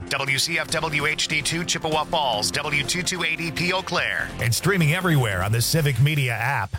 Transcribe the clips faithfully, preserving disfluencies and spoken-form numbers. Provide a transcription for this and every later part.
W C F W H D two Chippewa Falls, W two two eight E P Eau Claire, and streaming everywhere on the Civic Media app.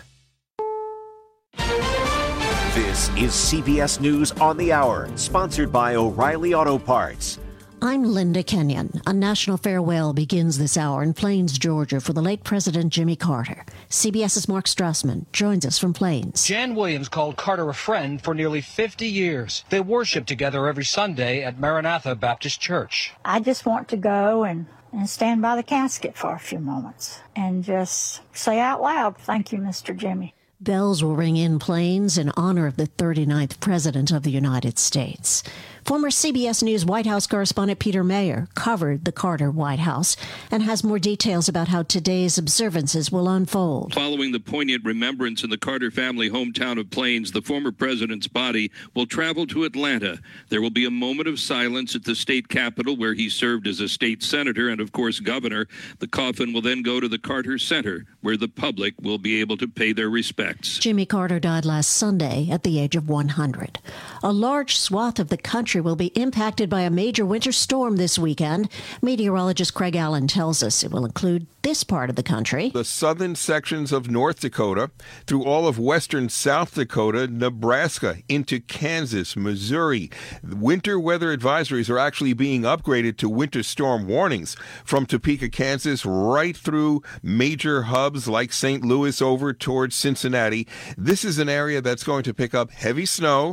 This is C B S News on the Hour, sponsored by O'Reilly Auto Parts. I'm Linda Kenyon. A national farewell begins this hour in Plains, Georgia, for the late President Jimmy Carter. CBS's Mark Strassman joins us from Plains. Jan Williams called Carter a friend for nearly fifty years. They worship together every Sunday at Maranatha Baptist Church. I just want to go and, and stand by the casket for a few moments and just say out loud, thank you, Mister Jimmy. Bells will ring in Plains in honor of the thirty-ninth President of the United States. Former C B S News White House correspondent Peter Mayer covered the Carter White House and has more details about how today's observances will unfold. Following the poignant remembrance in the Carter family hometown of Plains, the former president's body will travel to Atlanta. There will be a moment of silence at the state capitol where he served as a state senator and, of course, governor. The coffin will then go to the Carter Center, where the public will be able to pay their respects. Jimmy Carter died last Sunday at the age of one hundred. A large swath of the country will be impacted by a major winter storm this weekend. Meteorologist Craig Allen tells us it will include this part of the country. The southern sections of North Dakota, through all of western South Dakota, Nebraska, into Kansas, Missouri. Winter weather advisories are actually being upgraded to winter storm warnings from Topeka, Kansas, right through major hubs like Saint Louis over towards Cincinnati. This is an area that's going to pick up heavy snow,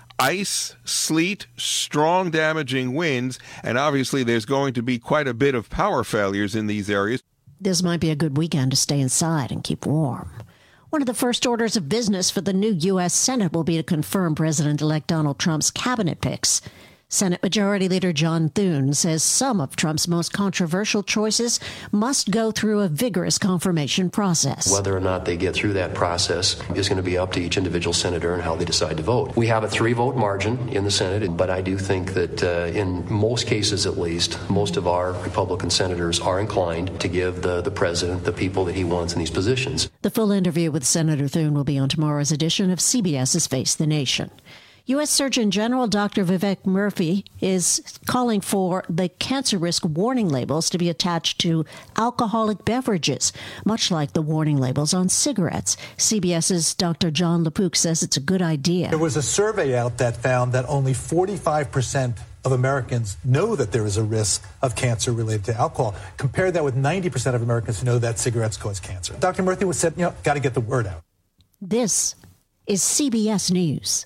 ice, sleet, strong damaging winds, and obviously there's going to be quite a bit of power failures in these areas. This might be a good weekend to stay inside and keep warm. One of the first orders of business for the new U S Senate will be to confirm President-elect Donald Trump's cabinet picks. Senate Majority Leader John Thune says some of Trump's most controversial choices must go through a vigorous confirmation process. Whether or not they get through that process is going to be up to each individual senator and how they decide to vote. We have a three-vote margin in the Senate, but I do think that uh, in most cases at least, most of our Republican senators are inclined to give the, the president the people that he wants in these positions. The full interview with Senator Thune will be on tomorrow's edition of CBS's Face the Nation. U S. Surgeon General Doctor Vivek Murthy is calling for the cancer risk warning labels to be attached to alcoholic beverages, much like the warning labels on cigarettes. CBS's Doctor John LaPook says it's a good idea. There was a survey out that found that only forty-five percent of Americans know that there is a risk of cancer related to alcohol. Compare that with ninety percent of Americans who know that cigarettes cause cancer. Doctor Murthy was said, you know, got to get the word out. This is C B S News.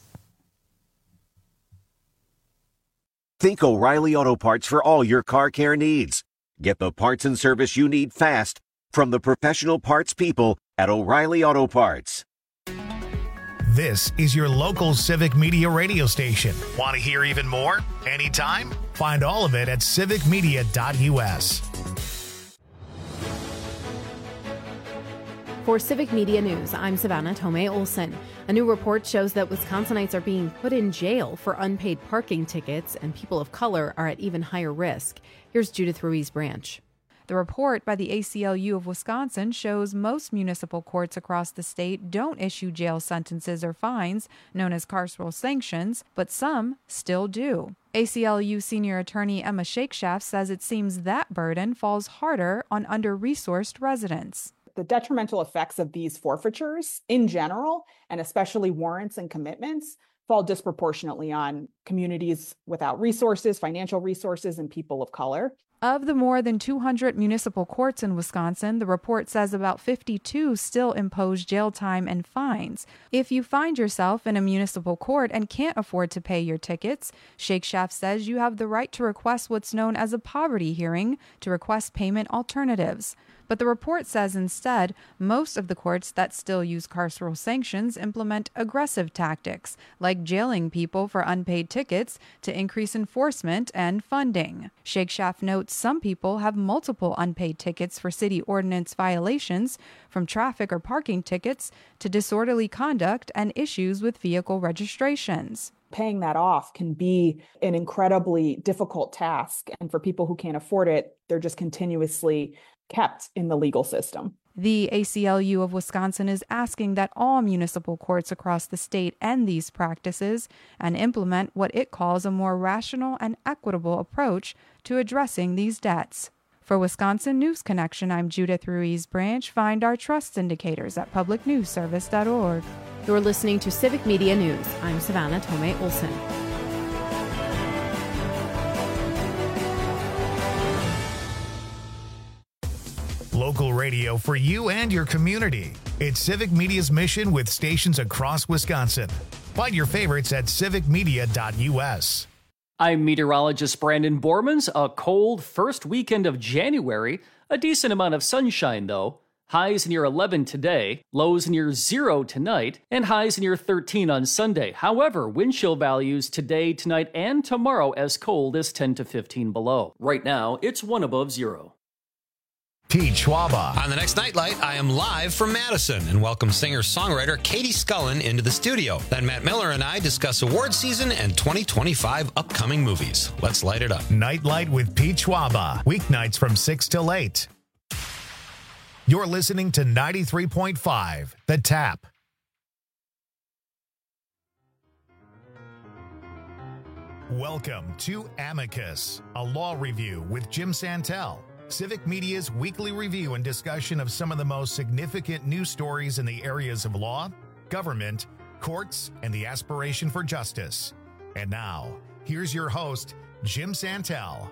Think O'Reilly Auto Parts for all your car care needs. Get the parts and service you need fast from the professional parts people at O'Reilly Auto Parts. This is your local Civic Media radio station. Want to hear even more? Anytime? Find all of it at civic media dot U S. For Civic Media News, I'm Savannah Tomei Olson. A new report shows that Wisconsinites are being put in jail for unpaid parking tickets, and people of color are at even higher risk. Here's Judith Ruiz Branch. The report by the A C L U of Wisconsin shows most municipal courts across the state don't issue jail sentences or fines, known as carceral sanctions, but some still do. A C L U senior attorney Emma Shakeshaft says it seems that burden falls harder on under-resourced residents. The detrimental effects of these forfeitures in general, and especially warrants and commitments, fall disproportionately on communities without resources, financial resources, and people of color. Of the more than two hundred municipal courts in Wisconsin, the report says about fifty-two still impose jail time and fines. If you find yourself in a municipal court and can't afford to pay your tickets, Shakeshaft says you have the right to request what's known as a poverty hearing to request payment alternatives. But the report says instead, most of the courts that still use carceral sanctions implement aggressive tactics, like jailing people for unpaid tickets to increase enforcement and funding. Shakeshaft notes some people have multiple unpaid tickets for city ordinance violations, from traffic or parking tickets to disorderly conduct and issues with vehicle registrations. Paying that off can be an incredibly difficult task. And for people who can't afford it, they're just continuously kept in the legal system. The A C L U of Wisconsin is asking that all municipal courts across the state end these practices and implement what it calls a more rational and equitable approach to addressing these debts. For Wisconsin News Connection, I'm Judith Ruiz Branch. Find our trust indicators at public news service dot org. You're listening to Civic Media News. I'm Savannah Tomei Olson. Local radio for you and your community. It's Civic Media's mission with stations across Wisconsin. Find your favorites at civic media dot u s. I'm meteorologist Brandon Bormans. A cold first weekend of January. A decent amount of sunshine, though. Highs near eleven today, lows near zero tonight, and highs near thirteen on Sunday. However, wind chill values today, tonight, and tomorrow as cold as ten to fifteen below. Right now, it's one above zero. Pete Schwaba. On the next Nightlight, I am live from Madison and welcome singer-songwriter Katie Scullen into the studio. Then Matt Miller and I discuss award season and twenty twenty-five upcoming movies. Let's light it up. Nightlight with Pete Schwaba. Weeknights from six till eight. You're listening to ninety-three point five, The Tap. Welcome to Amicus, a law review with Jim Santel. Civic Media's weekly review and discussion of some of the most significant news stories in the areas of law, government, courts, and the aspiration for justice. And now, here's your host, Jim Santel.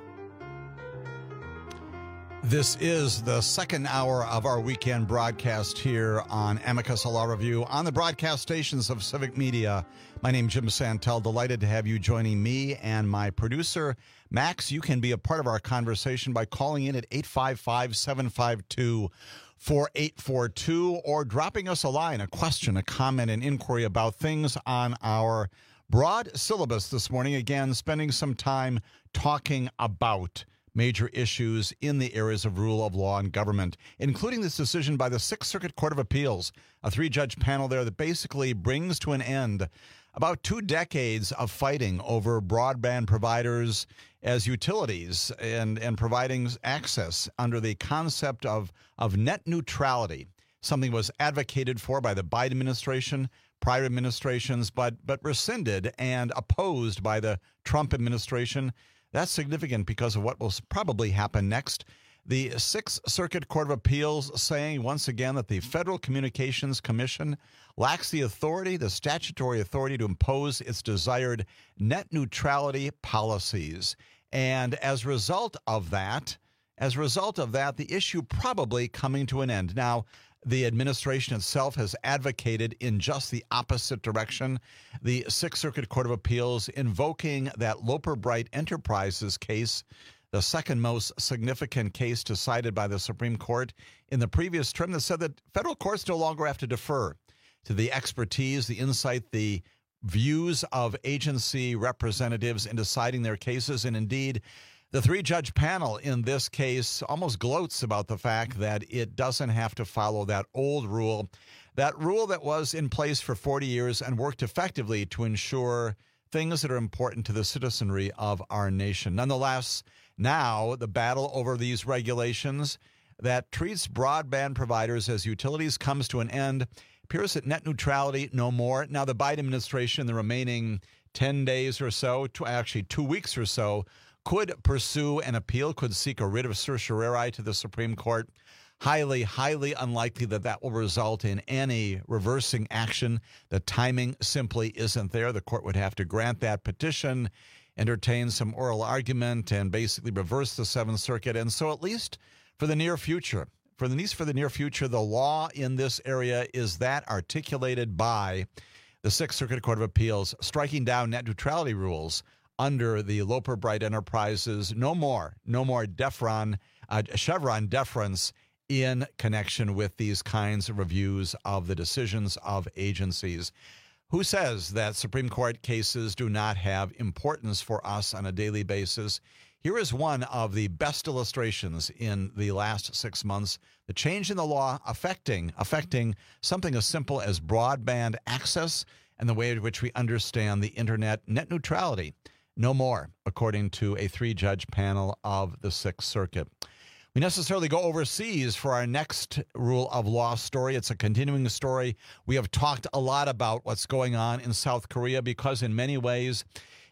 This is the second hour of our weekend broadcast here on Amicus, a law review on the broadcast stations of Civic Media. My name is Jim Santel. Delighted to have you joining me and my producer, Max. You can be a part of our conversation by calling in at eight five five, seven five two, four eight four two or dropping us a line, a question, a comment, an inquiry about things on our broad syllabus this morning. Again, spending some time talking about major issues in the areas of rule of law and government, including this decision by the Sixth Circuit Court of Appeals, a three-judge panel there that basically brings to an end about two decades of fighting over broadband providers as utilities and, and providing access under the concept of, of net neutrality, something was advocated for by the Biden administration, prior administrations, but but rescinded and opposed by the Trump administration. That's significant because of what will probably happen next. The Sixth Circuit Court of Appeals saying once again that the Federal Communications Commission lacks the authority, the statutory authority to impose its desired net neutrality policies. And as a result of that, as a result of that, the issue probably coming to an end. Now, the administration itself has advocated in just the opposite direction. The Sixth Circuit Court of Appeals invoking that Loper Bright Enterprises case, the second most significant case decided by the Supreme Court in the previous term, that said that federal courts no longer have to defer to the expertise, the insight, the views of agency representatives in deciding their cases. And indeed, the three-judge panel in this case almost gloats about the fact that it doesn't have to follow that old rule, that rule that was in place for forty years and worked effectively to ensure things that are important to the citizenry of our nation. Nonetheless, now the battle over these regulations that treats broadband providers as utilities comes to an end. Appears that net neutrality no more. Now the Biden administration, the remaining ten days or so, actually two weeks or so, could pursue an appeal, could seek a writ of certiorari to the Supreme Court. Highly, highly unlikely that that will result in any reversing action. The timing simply isn't there. The court would have to grant that petition, entertain some oral argument, and basically reverse the Seventh Circuit. And so at least for the near future, for the least for the near future, the law in this area is that articulated by the Sixth Circuit Court of Appeals, striking down net neutrality rules under the Loper Bright Enterprises. No more, no more Defron, uh, Chevron deference in connection with these kinds of reviews of the decisions of agencies. Who says that Supreme Court cases do not have importance for us on a daily basis? Here is one of the best illustrations in the last six months, the change in the law affecting affecting something as simple as broadband access and the way in which we understand the internet. Net neutrality, no more, according to a three-judge panel of the Sixth Circuit. We necessarily go overseas for our next rule of law story. It's a continuing story. We have talked a lot about what's going on in South Korea because in many ways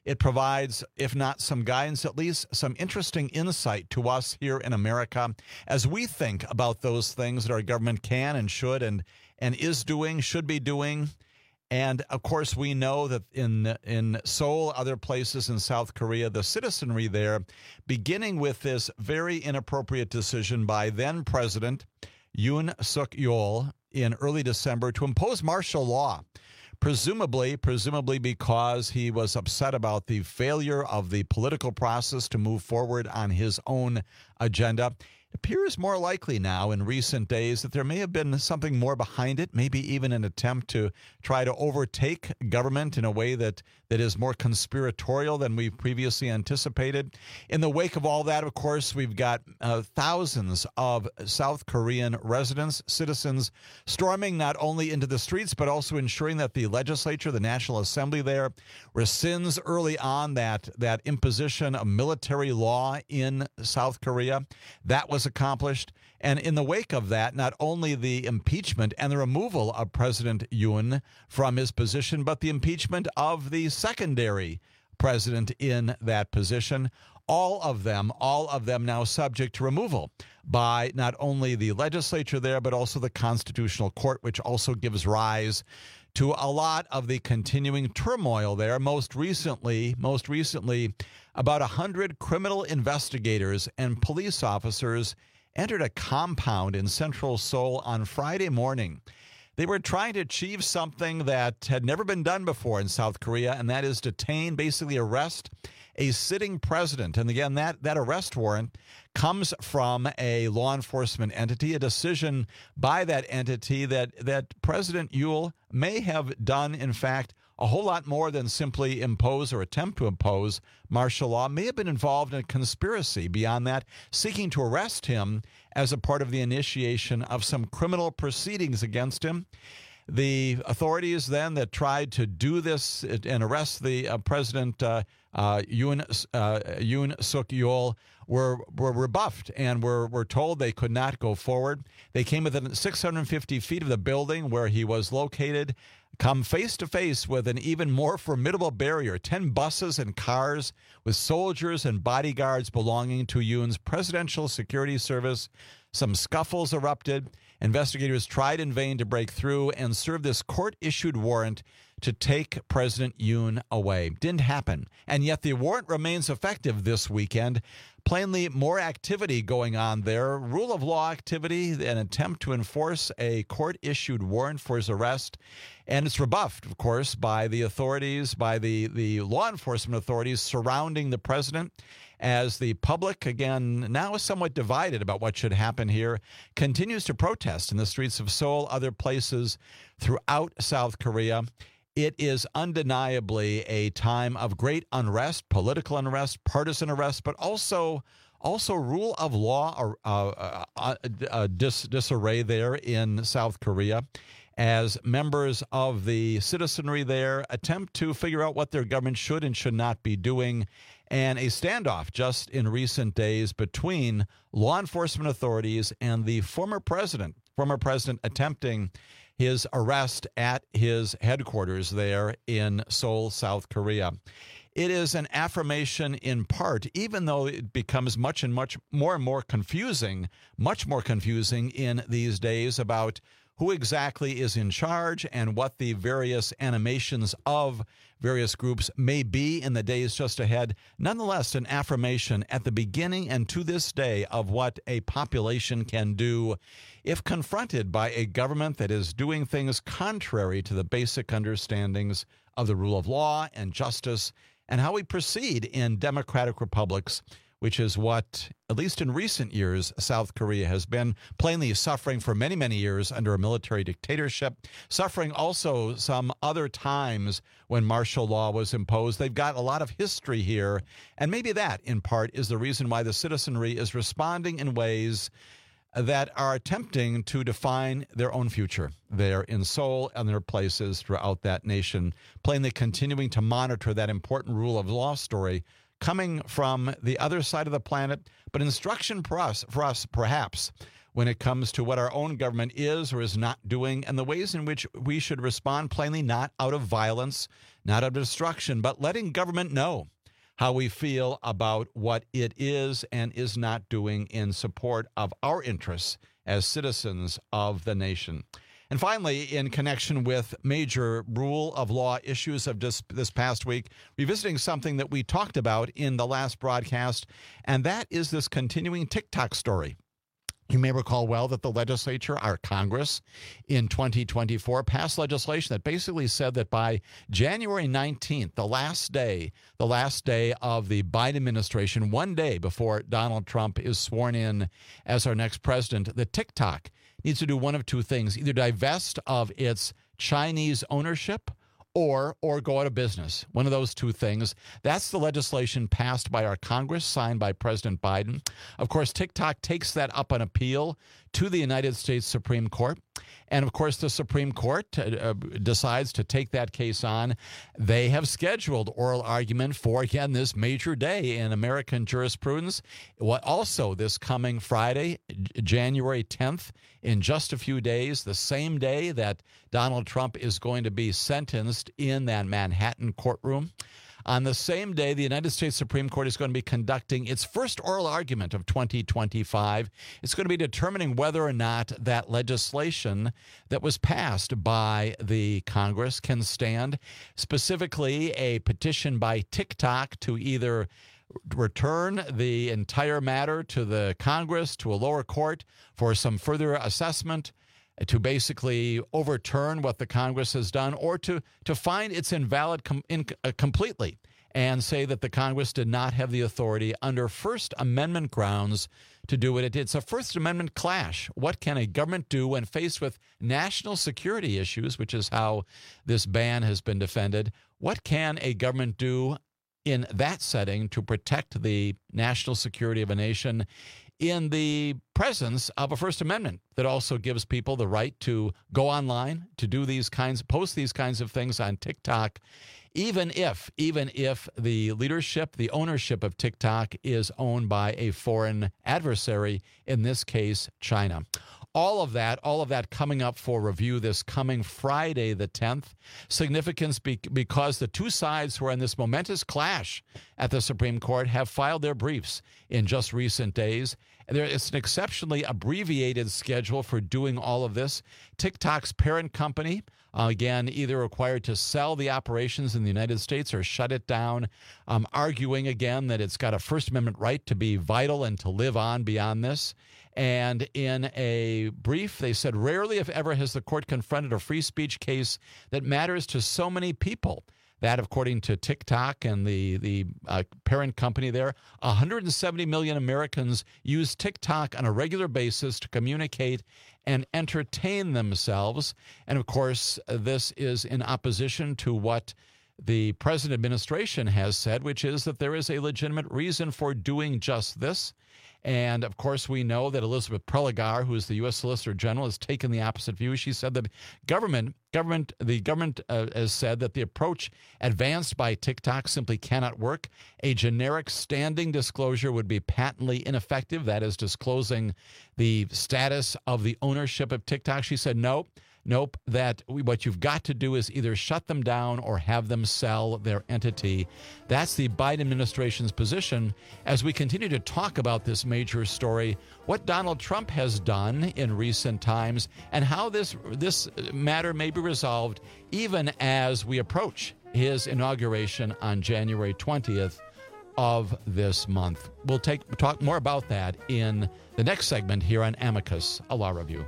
It provides, if not some guidance, at least some interesting insight to us here in America as we think about those things that our government can and should and, and is doing, should be doing. And, of course, we know that in in Seoul, other places in South Korea, the citizenry there, beginning with this very inappropriate decision by then-President Yoon Suk-yeol in early December to impose martial law, presumably, presumably because he was upset about the failure of the political process to move forward on his own agenda. It appears more likely now in recent days that there may have been something more behind it, maybe even an attempt to try to overtake government in a way that, that is more conspiratorial than we previously anticipated. In the wake of all that, of course, we've got uh, thousands of South Korean residents, citizens, storming not only into the streets, but also ensuring that the legislature, the National Assembly there, rescinds early on that, that imposition of military law in South Korea. That was accomplished. And in the wake of that, not only the impeachment and the removal of President Yoon from his position, but the impeachment of the secondary president in that position. All of them, all of them now subject to removal by not only the legislature there, but also the Constitutional Court, which also gives rise to a lot of the continuing turmoil there. Most recently, most recently, about one hundred criminal investigators and police officers entered a compound in central Seoul on Friday morning. They were trying to achieve something that had never been done before in South Korea, and that is detain, basically arrest, a sitting president. And again, that, that arrest warrant comes from a law enforcement entity, a decision by that entity that, that President Yoon may have done, in fact, a whole lot more than simply impose or attempt to impose martial law, may have been involved in a conspiracy beyond that, seeking to arrest him as a part of the initiation of some criminal proceedings against him. The authorities then that tried to do this and arrest the uh, President uh, uh, Yoon, uh, Yoon Suk-yeol were were rebuffed and were, were told they could not go forward. They came within six hundred fifty feet of the building where he was located, come face to face with an even more formidable barrier, ten buses and cars with soldiers and bodyguards belonging to Yoon's Presidential Security Service. Some scuffles erupted. Investigators tried in vain to break through and serve this court-issued warrant to take President Yoon away. Didn't happen. And yet the warrant remains effective this weekend. Plainly more activity going on there. Rule of law activity, an attempt to enforce a court-issued warrant for his arrest. And it's rebuffed, of course, by the authorities, by the, the law enforcement authorities surrounding the president, as the public, again, now is somewhat divided about what should happen here, continues to protest in the streets of Seoul, other places throughout South Korea. It is undeniably a time of great unrest, political unrest, partisan unrest, but also also rule of law or uh, uh, uh, uh, dis- disarray there in South Korea, as members of the citizenry there attempt to figure out what their government should and should not be doing, and a standoff just in recent days between law enforcement authorities and the former president, former president attempting his arrest at his headquarters there in Seoul, South Korea. It is an affirmation in part, even though it becomes much and much more and more confusing, much more confusing in these days about who exactly is in charge and what the various animations of various groups may be in the days just ahead. Nonetheless, an affirmation at the beginning and to this day of what a population can do if confronted by a government that is doing things contrary to the basic understandings of the rule of law and justice and how we proceed in democratic republics, which is what, at least in recent years, South Korea has been, plainly suffering for many, many years under a military dictatorship, suffering also some other times when martial law was imposed. They've got a lot of history here, and maybe that, in part, is the reason why the citizenry is responding in ways that are attempting to define their own future there in Seoul and their places throughout that nation, plainly continuing to monitor that important rule of law story coming from the other side of the planet, but instruction for us, for us perhaps, when it comes to what our own government is or is not doing and the ways in which we should respond, plainly not out of violence, not out of destruction, but letting government know how we feel about what it is and is not doing in support of our interests as citizens of the nation. And finally, in connection with major rule of law issues of this, this past week, revisiting something that we talked about in the last broadcast, and that is this continuing TikTok story. You may recall well that the legislature, our Congress, in twenty twenty-four passed legislation that basically said that by January nineteenth, the last day, the last day of the Biden administration, one day before Donald Trump is sworn in as our next president, that TikTok needs to do one of two things, either divest of its Chinese ownership or or go out of business. One of those two things. That's the legislation passed by our Congress, signed by President Biden. Of course, TikTok takes that up on appeal to the United States Supreme Court. And of course, the Supreme Court uh, decides to take that case on. They have scheduled oral argument for, again, this major day in American jurisprudence. What also this coming Friday, January tenth, in just a few days, the same day that Donald Trump is going to be sentenced in that Manhattan courtroom. On the same day, the United States Supreme Court is going to be conducting its first oral argument of twenty twenty-five. It's going to be determining whether or not that legislation that was passed by the Congress can stand, specifically a petition by TikTok to either return the entire matter to the Congress, to a lower court for some further assessment, to basically overturn what the Congress has done, or to, to find it's invalid com- in, uh, completely and say that the Congress did not have the authority under First Amendment grounds to do what it did. It's a First Amendment clash. What can a government do when faced with national security issues, which is how this ban has been defended? What can a government do in that setting to protect the national security of a nation in the presence of a First Amendment that also gives people the right to go online, to do these kinds, post these kinds of things on TikTok, even if, even if the leadership, the ownership of TikTok is owned by a foreign adversary, in this case, China. All of that, all of that coming up for review this coming Friday, the tenth. Significance be- because the two sides who are in this momentous clash at the Supreme Court have filed their briefs in just recent days. There is an exceptionally abbreviated schedule for doing all of this. TikTok's parent company, uh, again, either required to sell the operations in the United States or shut it down, um, arguing again that it's got a First Amendment right to be vital and to live on beyond this. And in a brief, they said, rarely, if ever, has the court confronted a free speech case that matters to so many people. That, according to TikTok and the, the uh, parent company there, one hundred seventy million Americans use TikTok on a regular basis to communicate and entertain themselves. And, of course, this is in opposition to what the present administration has said, which is that there is a legitimate reason for doing just this. And, of course, we know that Elizabeth Prelogar, who is the U S Solicitor General, has taken the opposite view. She said that government, government, the government uh, has said that the approach advanced by TikTok simply cannot work. A generic standing disclosure would be patently ineffective. That is disclosing the status of the ownership of TikTok. She said, nope. Nope, that we, what you've got to do is either shut them down or have them sell their entity. That's the Biden administration's position. As we continue to talk about this major story, what Donald Trump has done in recent times, and how this this matter may be resolved even as we approach his inauguration on January twentieth of this month. We'll take talk more about that in the next segment here on Amicus, a law review.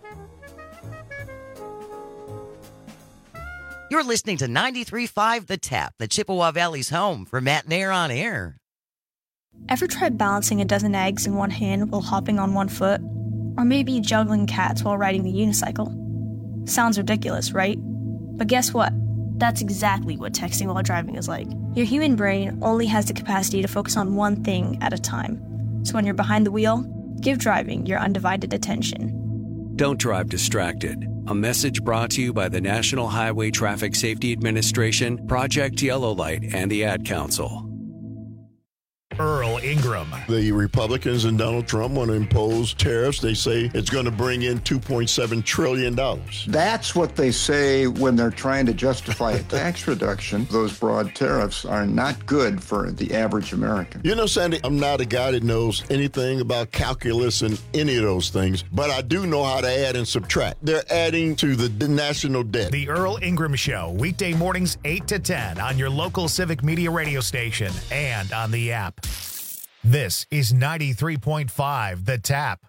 You're listening to ninety-three point five The Tap, the Chippewa Valley's home for Matt Nair on Air. Ever tried balancing a dozen eggs in one hand while hopping on one foot? Or maybe juggling cats while riding the unicycle? Sounds ridiculous, right? But guess what? That's exactly what texting while driving is like. Your human brain only has the capacity to focus on one thing at a time. So when you're behind the wheel, give driving your undivided attention. Don't drive distracted. A message brought to you by the National Highway Traffic Safety Administration, Project Yellow Light, and the Ad Council. Earl Ingram. The Republicans and Donald Trump want to impose tariffs. They say it's going to bring in two point seven trillion dollars. That's what they say when they're trying to justify a tax reduction. Those broad tariffs are not good for the average American. You know, Sandy, I'm not a guy that knows anything about calculus and any of those things, but I do know how to add and subtract. They're adding to the national debt. The Earl Ingram Show, weekday mornings eight to ten on your local Civic Media radio station and on the app. This is ninety-three point five The Tap.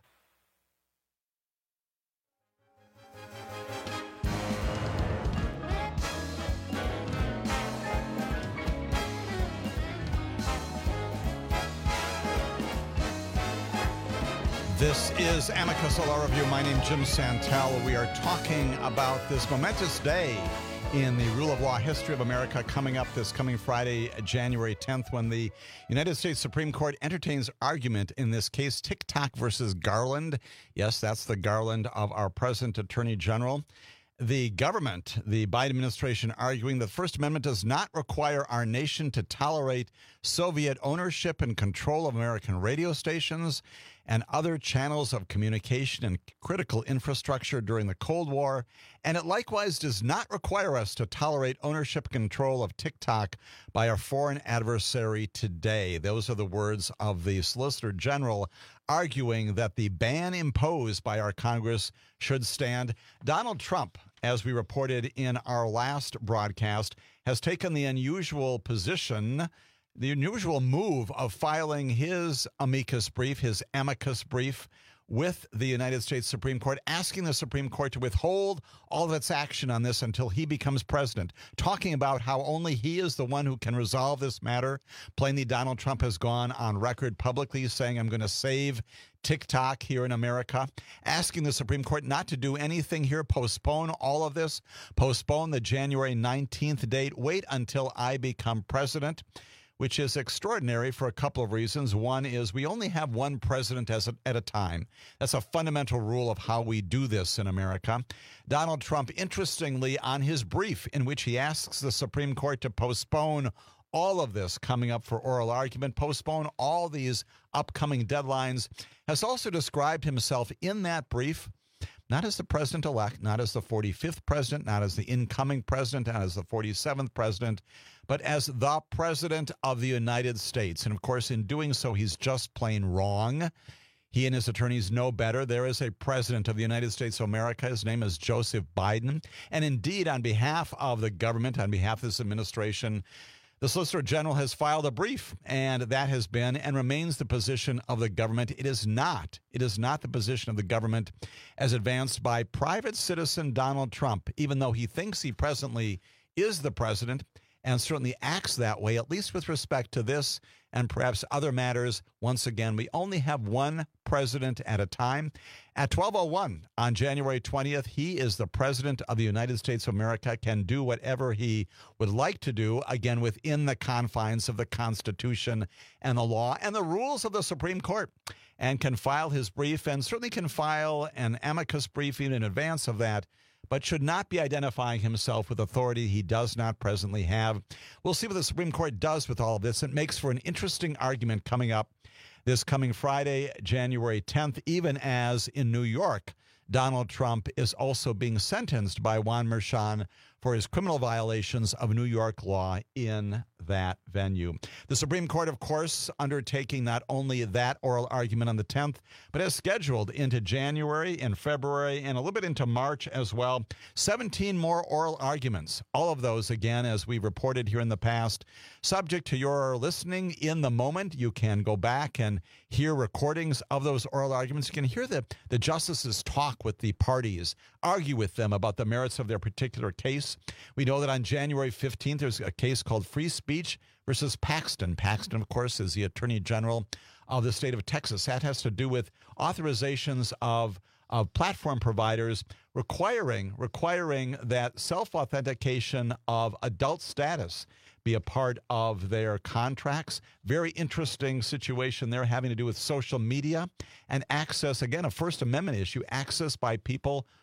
This is Amicus Law Review. My name is Jim Santel. We are talking about this momentous day in the rule of law history of America coming up this coming Friday, January tenth, when the United States Supreme Court entertains argument in this case, TikTok versus Garland. Yes, that's the Garland of our present Attorney General. The government, the Biden administration, arguing that the First Amendment does not require our nation to tolerate Soviet ownership and control of American radio stations and other channels of communication and critical infrastructure during the Cold War, and it likewise does not require us to tolerate ownership and control of TikTok by our foreign adversary today. Those are the words of the Solicitor General arguing that the ban imposed by our Congress should stand. Donald Trump, as we reported in our last broadcast, has taken the unusual position, the unusual move of filing his amicus brief, his amicus brief, with the United States Supreme Court, asking the Supreme Court to withhold all of its action on this until he becomes president, talking about how only he is the one who can resolve this matter. Plainly, Donald Trump has gone on record publicly saying, I'm going to save TikTok here in America, asking the Supreme Court not to do anything here, postpone all of this, postpone the January nineteenth date, wait until I become president, which is extraordinary for a couple of reasons. One is we only have one president as a, at a time. That's a fundamental rule of how we do this in America. Donald Trump, interestingly, on his brief in which he asks the Supreme Court to postpone all of this coming up for oral argument, postpone all these upcoming deadlines, has also described himself in that brief not as the president-elect, not as the forty-fifth president, not as the incoming president, not as the forty-seventh president, but as the president of the United States. And, of course, in doing so, he's just plain wrong. He and his attorneys know better. There is a president of the United States of America. His name is Joseph Biden. And, indeed, on behalf of the government, on behalf of this administration, the Solicitor General has filed a brief, and that has been and remains the position of the government. It is not. It is not the position of the government as advanced by private citizen Donald Trump, even though he thinks he presently is the president and certainly acts that way, at least with respect to this and perhaps other matters. Once again, we only have one president at a time. At twelve oh one on January twentieth, he is the president of the United States of America, can do whatever he would like to do, again, within the confines of the Constitution and the law and the rules of the Supreme Court, and can file his brief and certainly can file an amicus brief even in advance of that, but should not be identifying himself with authority he does not presently have. We'll see what the Supreme Court does with all of this. It makes for an interesting argument coming up this coming Friday, January tenth, even as in New York, Donald Trump is also being sentenced by Juan Merchan for his criminal violations of New York law in that venue. The Supreme Court, of course, undertaking not only that oral argument on the tenth, but has scheduled into January and February and a little bit into March as well. seventeen more oral arguments. All of those, again, as we reported here in the past, subject to your listening in the moment. You can go back and hear recordings of those oral arguments. You can hear the, the justices talk with the parties, argue with them about the merits of their particular case. We know that on January fifteenth, there's a case called Free Speech versus Paxton. Paxton, of course, is the Attorney General of the state of Texas. That has to do with authorizations of, of platform providers requiring, requiring that self-authentication of adult status be a part of their contracts. Very interesting situation there having to do with social media and access, again, a First Amendment issue, access by people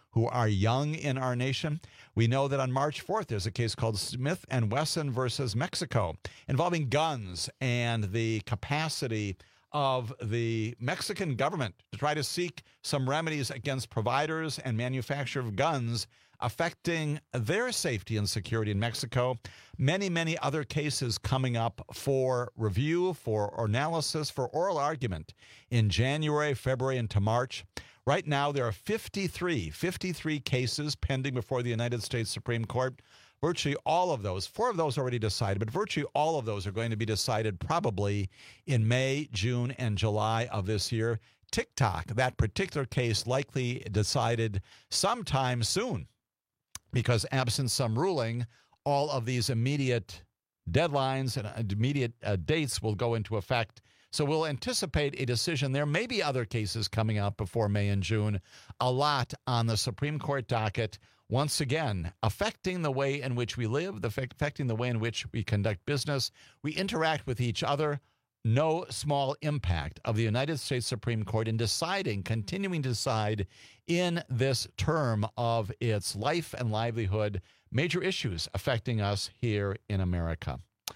who are young in our nation. We know that on March fourth, there's a case called Smith and Wesson versus Mexico involving guns and the capacity of the Mexican government to try to seek some remedies against providers and manufacturers of guns affecting their safety and security in Mexico. Many, many other cases coming up for review, for analysis, for oral argument in January, February, and to March. Right now, there are fifty-three, fifty-three cases pending before the United States Supreme Court. Virtually all of those, four of those already decided, but virtually all of those are going to be decided probably in May, June, and July of this year. TikTok, that particular case, likely decided sometime soon, because absent some ruling, all of these immediate deadlines and immediate uh, dates will go into effect. So we'll anticipate a decision. There may be other cases coming up before May and June, a lot on the Supreme Court docket, once again, affecting the way in which we live, affecting the way in which we conduct business, we interact with each other. No small impact of the United States Supreme Court in deciding, continuing to decide in this term of its life and livelihood, major issues affecting us here in America.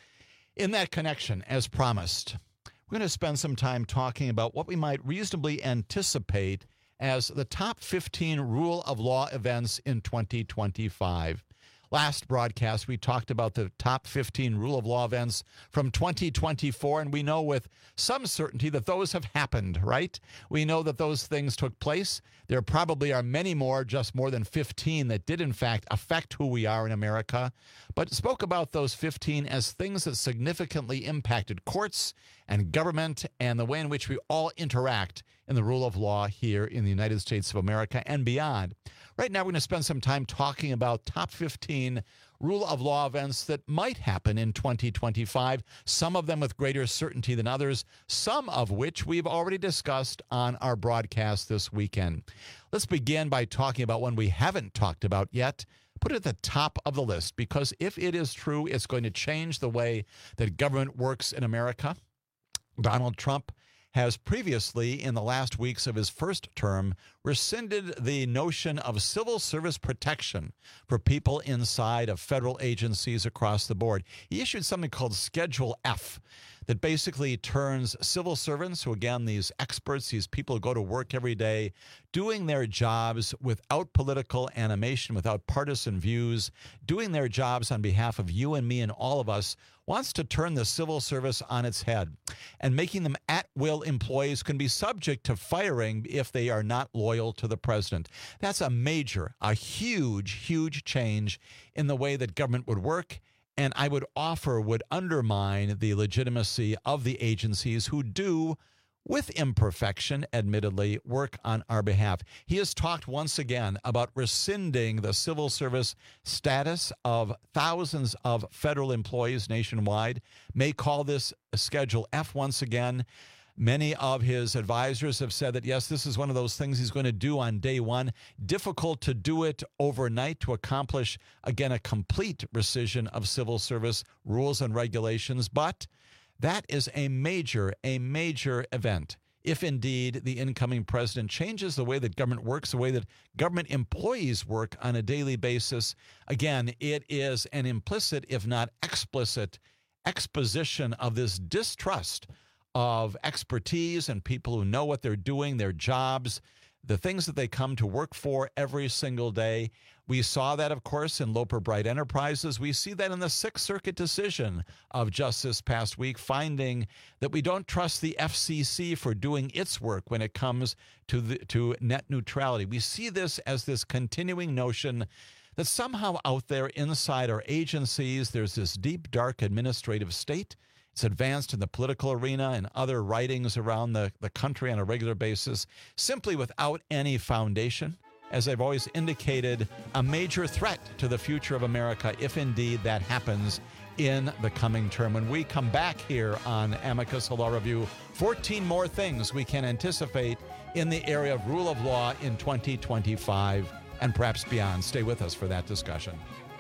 In that connection, as promised, we're going to spend some time talking about what we might reasonably anticipate as the top fifteen rule of law events in twenty twenty-five. Last broadcast, we talked about the top fifteen rule of law events from twenty twenty-four, and we know with some certainty that those have happened, right? We know that those things took place. There probably are many more, just more than fifteen, that did in fact affect who we are in America, but spoke about those fifteen as things that significantly impacted courts and government and the way in which we all interact in the rule of law here in the United States of America and beyond. Right now, we're going to spend some time talking about top fifteen rule of law events that might happen in twenty twenty-five, some of them with greater certainty than others, some of which we've already discussed on our broadcast this weekend. Let's begin by talking about one we haven't talked about yet. Put it at the top of the list, because if it is true, it's going to change the way that government works in America. Donald Trump has previously, in the last weeks of his first term, rescinded the notion of civil service protection for people inside of federal agencies across the board. He issued something called Schedule F that basically turns civil servants, who again, these experts, these people who go to work every day, doing their jobs without political animation, without partisan views, doing their jobs on behalf of you and me and all of us, wants to turn the civil service on its head, and making them at-will employees can be subject to firing if they are not loyal to the president. That's a major, a huge, huge change in the way that government would work, and I would offer would undermine the legitimacy of the agencies who do, with imperfection, admittedly, work on our behalf. He has talked once again about rescinding the civil service status of thousands of federal employees nationwide, may call this Schedule F once again. Many of his advisors have said that, yes, this is one of those things he's going to do on day one. Difficult to do it overnight to accomplish, again, a complete rescission of civil service rules and regulations, but that is a major, a major event. If indeed the incoming president changes the way that government works, the way that government employees work on a daily basis, again, it is an implicit, if not explicit, exposition of this distrust of expertise and people who know what they're doing, their jobs, the things that they come to work for every single day. We saw that, of course, in Loper Bright Enterprises. We see that in the Sixth Circuit decision of just this past week, finding that we don't trust the F C C for doing its work when it comes to the, to net neutrality. We see this as this continuing notion that somehow out there inside our agencies, there's this deep, dark administrative state. It's advanced in the political arena and other writings around the, the country on a regular basis, simply without any foundation. As I've always indicated, a major threat to the future of America, if indeed that happens in the coming term. When we come back here on Amicus Law Review, fourteen more things we can anticipate in the area of rule of law in twenty twenty-five and perhaps beyond. Stay with us for that discussion.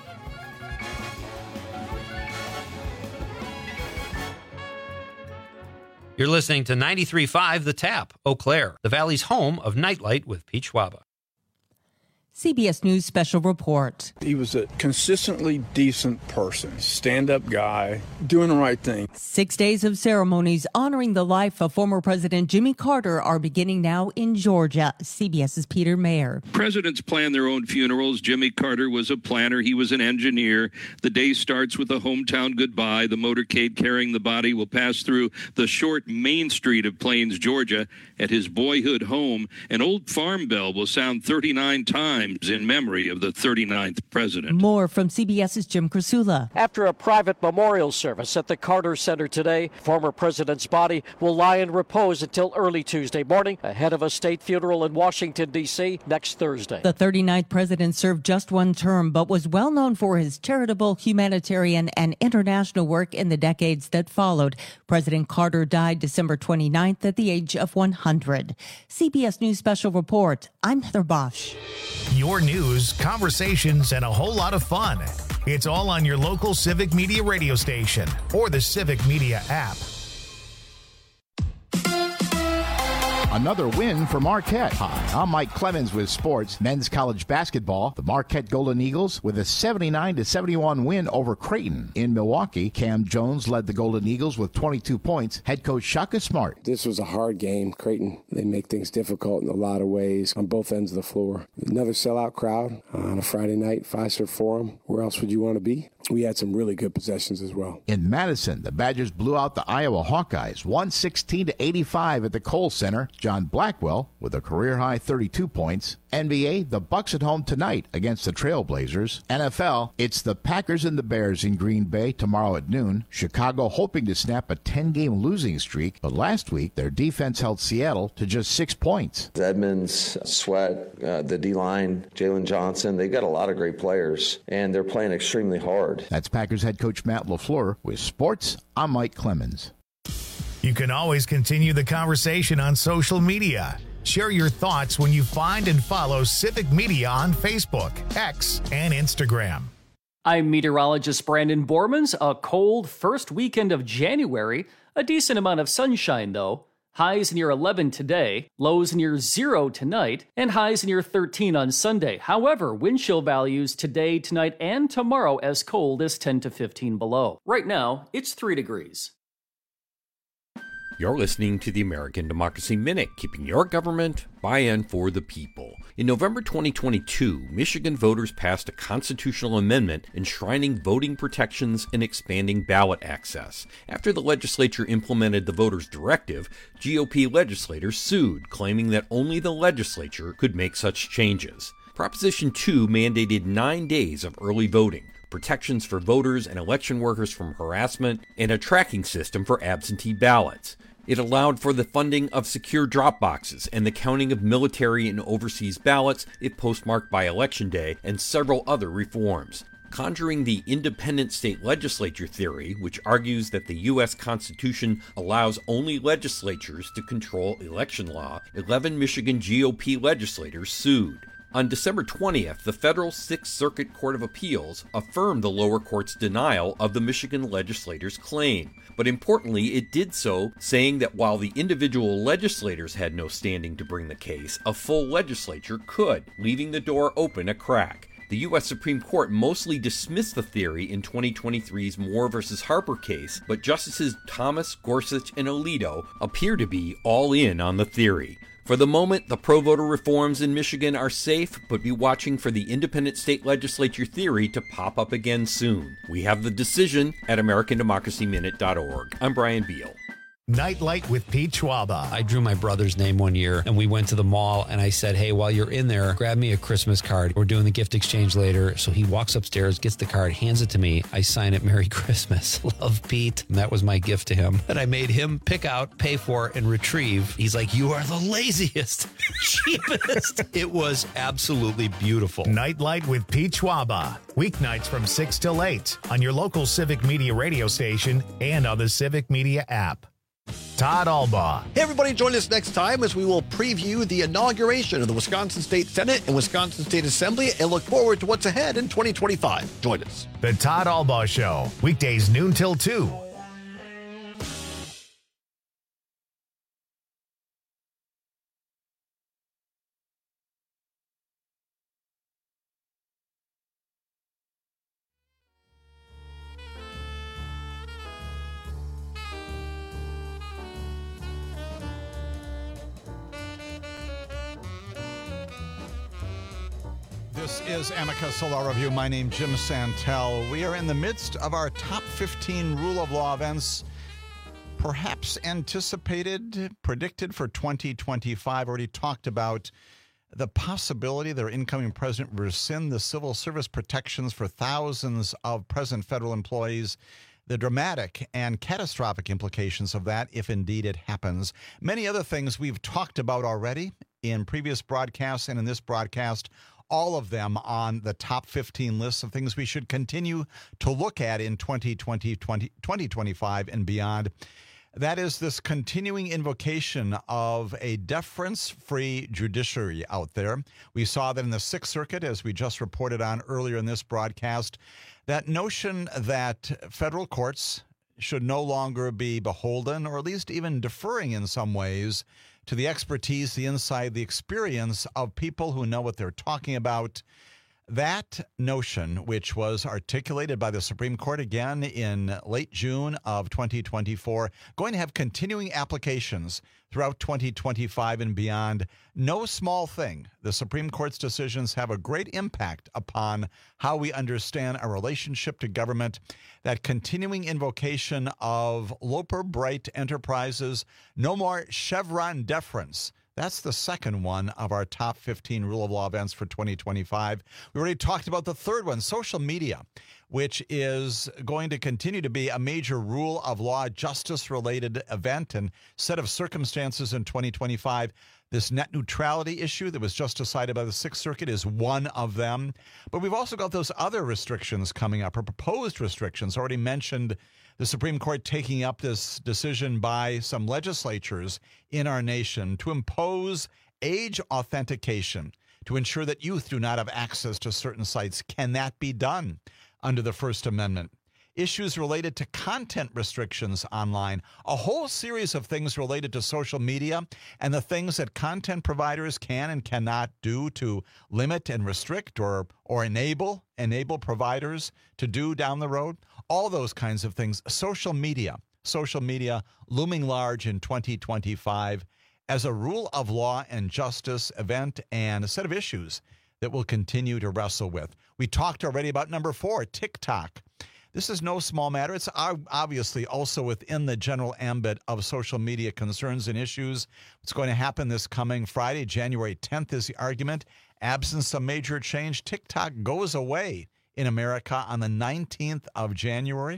You're listening to ninety-three point five The Tap, Eau Claire, the Valley's home of Nightlight with Pete Schwaba. C B S News Special Report. He was a consistently decent person, stand-up guy, doing the right thing. Six days of ceremonies honoring the life of former President Jimmy Carter are beginning now in Georgia. CBS's Peter Mayer. Presidents plan their own funerals. Jimmy Carter was a planner. He was an engineer. The day starts with a hometown goodbye. The motorcade carrying the body will pass through the short main street of Plains, Georgia. At his boyhood home, an old farm bell will sound thirty-nine times in memory of the thirty-ninth president. More from CBS's Jim Krasula. After a private memorial service at the Carter Center today, former president's body will lie in repose until early Tuesday morning, ahead of a state funeral in Washington, D C next Thursday. The thirty-ninth president served just one term, but was well known for his charitable, humanitarian, and international work in the decades that followed. President Carter died December twenty-ninth at the age of one hundred. C B S News Special Report. I'm Heather Bosch. Your news, conversations, and a whole lot of fun. It's all on your local Civic Media radio station or the Civic Media app. Another win for Marquette. Hi, I'm Mike Clemens with sports. Men's college basketball. The Marquette Golden Eagles with a seventy-nine to seventy-one win over Creighton. In Milwaukee, Cam Jones led the Golden Eagles with twenty-two points. Head coach Shaka Smart. This was a hard game. Creighton, they make things difficult in a lot of ways on both ends of the floor. Another sellout crowd on a Friday night, Fiserv Forum. Where else would you want to be? We had some really good possessions as well. In Madison, the Badgers blew out the Iowa Hawkeyes, one sixteen to eighty-five at the Kohl Center. John Blackwell with a career-high thirty-two points. N B A, the Bucks at home tonight against the Trailblazers. N F L, it's the Packers and the Bears in Green Bay tomorrow at noon. Chicago hoping to snap a ten-game losing streak, but last week their defense held Seattle to just six points. Edmonds, Sweat, uh, the D-line, Jalen Johnson, they've got a lot of great players, and they're playing extremely hard. That's Packers head coach Matt LaFleur. With sports, I'm Mike Clemens. You can always continue the conversation on social media. Share your thoughts when you find and follow Civic Media on Facebook, X, and Instagram. I'm meteorologist Brandon Bormans. A cold first weekend of January. A decent amount of sunshine, though. Highs near eleven today, lows near zero tonight, and highs near thirteen on Sunday. However, wind chill values today, tonight, and tomorrow as cold as ten to fifteen below. Right now, it's three degrees. You're listening to the American Democracy Minute, keeping your government by and for the people. In November twenty twenty-two, Michigan voters passed a constitutional amendment enshrining voting protections and expanding ballot access. After the legislature implemented the voters' directive, G O P legislators sued, claiming that only the legislature could make such changes. Proposition two mandated nine days of early voting, protections for voters and election workers from harassment, and a tracking system for absentee ballots. It allowed for the funding of secure drop boxes and the counting of military and overseas ballots if postmarked by Election Day, and several other reforms. Conjuring the independent state legislature theory, which argues that the U S Constitution allows only legislatures to control election law, eleven Michigan G O P legislators sued. On December twentieth, the federal Sixth Circuit Court of Appeals affirmed the lower court's denial of the Michigan legislators' claim. But importantly, it did so saying that while the individual legislators had no standing to bring the case, a full legislature could, leaving the door open a crack. The U S Supreme Court mostly dismissed the theory in twenty twenty-three's Moore v. Harper case, but Justices Thomas, Gorsuch, and Alito appear to be all in on the theory. For the moment, the pro-voter reforms in Michigan are safe, but be watching for the independent state legislature theory to pop up again soon. We have the decision at American Democracy Minute dot org. I'm Brian Beal. Nightlight with Pete Schwaba. I drew my brother's name one year, and we went to the mall, and I said, hey, while you're in there, grab me a Christmas card. We're doing the gift exchange later. So he walks upstairs, gets the card, hands it to me. I sign it, Merry Christmas. Love, Pete. And that was my gift to him. And I made him pick out, pay for, and retrieve. He's like, you are the laziest, cheapest. It was absolutely beautiful. Nightlight with Pete Schwaba. Weeknights from six till eight on your local Civic Media radio station and on the Civic Media app. Todd Albaugh. Hey, everybody, join us next time as we will preview the inauguration of the Wisconsin State Senate and Wisconsin State Assembly and look forward to what's ahead in twenty twenty-five. Join us. The Todd Albaugh Show, weekdays noon till two. This is Amicus Law Review. My name is Jim Santel. We are in the midst of our top fifteen rule of law events, perhaps anticipated, predicted for twenty twenty-five. Already talked about the possibility that our incoming president will rescind the civil service protections for thousands of present federal employees, the dramatic and catastrophic implications of that if indeed it happens. Many other things we've talked about already in previous broadcasts and in this broadcast, all of them on the top fifteen lists of things we should continue to look at in twenty twenty, twenty twenty-five and beyond. That is this continuing invocation of a deference-free judiciary out there. We saw that in the Sixth Circuit, as we just reported on earlier in this broadcast, that notion that federal courts should no longer be beholden, or at least even deferring in some ways, to the expertise, the insight, the experience of people who know what they're talking about. That notion, which was articulated by the Supreme Court again in late June of twenty twenty-four, going to have continuing applications throughout twenty twenty-five and beyond. No small thing. The Supreme Court's decisions have a great impact upon how we understand our relationship to government. That continuing invocation of Loper Bright Enterprises, no more Chevron deference. That's the second one of our top fifteen rule of law events for twenty twenty-five. We already talked about the third one, social media, which is going to continue to be a major rule of law, justice-related event and set of circumstances in twenty twenty-five. This net neutrality issue that was just decided by the Sixth Circuit is one of them. But we've also got those other restrictions coming up, or proposed restrictions. Already mentioned the Supreme Court taking up this decision by some legislatures in our nation to impose age authentication to ensure that youth do not have access to certain sites. Can that be done under the First Amendment? Issues related to content restrictions online, a whole series of things related to social media and the things that content providers can and cannot do to limit and restrict or or enable enable providers to do down the road. All those kinds of things. Social media, social media looming large in twenty twenty-five as a rule of law and justice event and a set of issues that we'll continue to wrestle with. We talked already about number four, TikTok. This is no small matter. It's obviously also within the general ambit of social media concerns and issues. What's going to happen this coming Friday, January tenth, is the argument. Absence of major change, TikTok goes away in America on the nineteenth of January.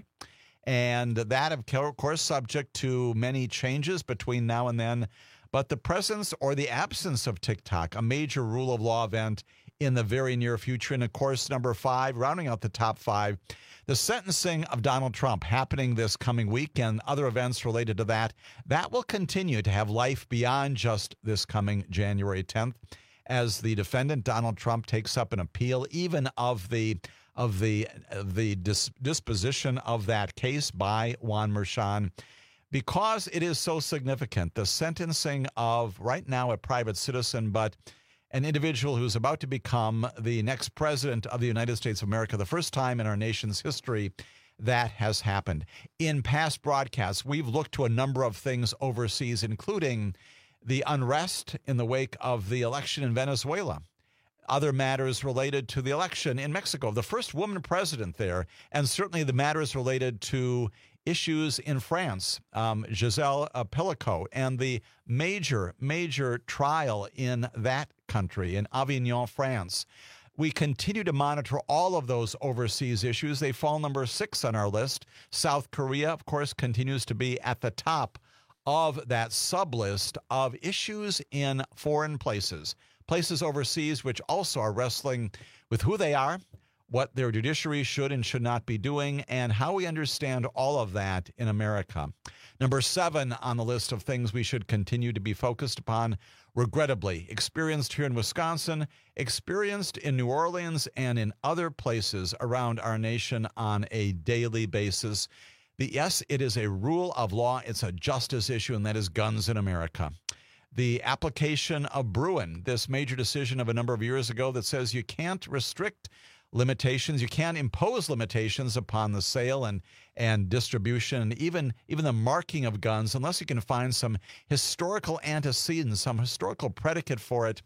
And that, of course, subject to many changes between now and then. But the presence or the absence of TikTok, a major rule of law event in the very near future. And, of course, number five, rounding out the top five, the sentencing of Donald Trump happening this coming week and other events related to that. That will continue to have life beyond just this coming January tenth as the defendant, Donald Trump, takes up an appeal even of the of the, of the dis- disposition of that case by Juan Merchan. Because it is so significant, the sentencing of right now a private citizen, but an individual who's about to become the next president of the United States of America, the first time in our nation's history that has happened. In past broadcasts, we've looked to a number of things overseas, including the unrest in the wake of the election in Venezuela, other matters related to the election in Mexico, the first woman president there, and certainly the matters related to issues in France, um, Giselle uh, Pellicot, and the major, major trial in that country, in Avignon, France. We continue to monitor all of those overseas issues. They fall number six on our list. South Korea, of course, continues to be at the top of that sub-list of issues in foreign places, places overseas which also are wrestling with who they are, what their judiciary should and should not be doing, and how we understand all of that in America. Number seven on the list of things we should continue to be focused upon, regrettably, experienced here in Wisconsin, experienced in New Orleans, and in other places around our nation on a daily basis. The, yes, it is a rule of law. It's a justice issue, and that is guns in America. The application of Bruen, this major decision of a number of years ago that says you can't restrict limitations. You can't impose limitations upon the sale and, and distribution and even, even the marking of guns unless you can find some historical antecedent, some historical predicate for it.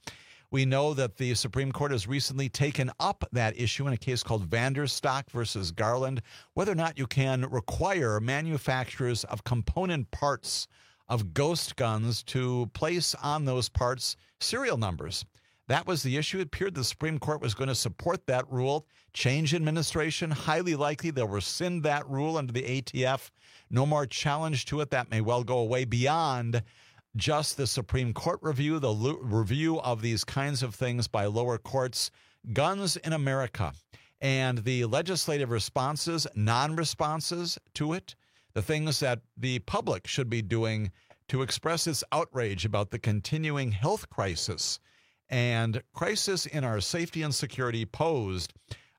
We know that the Supreme Court has recently taken up that issue in a case called Vanderstock versus Garland, whether or not you can require manufacturers of component parts of ghost guns to place on those parts serial numbers. That was the issue. It appeared the Supreme Court was going to support that rule. Change administration, highly likely they'll rescind that rule under the A T F. No more challenge to it. That may well go away beyond just the Supreme Court review, the lo- review of these kinds of things by lower courts. Guns in America and the legislative responses, non-responses to it, the things that the public should be doing to express its outrage about the continuing health crisis and crisis in our safety and security posed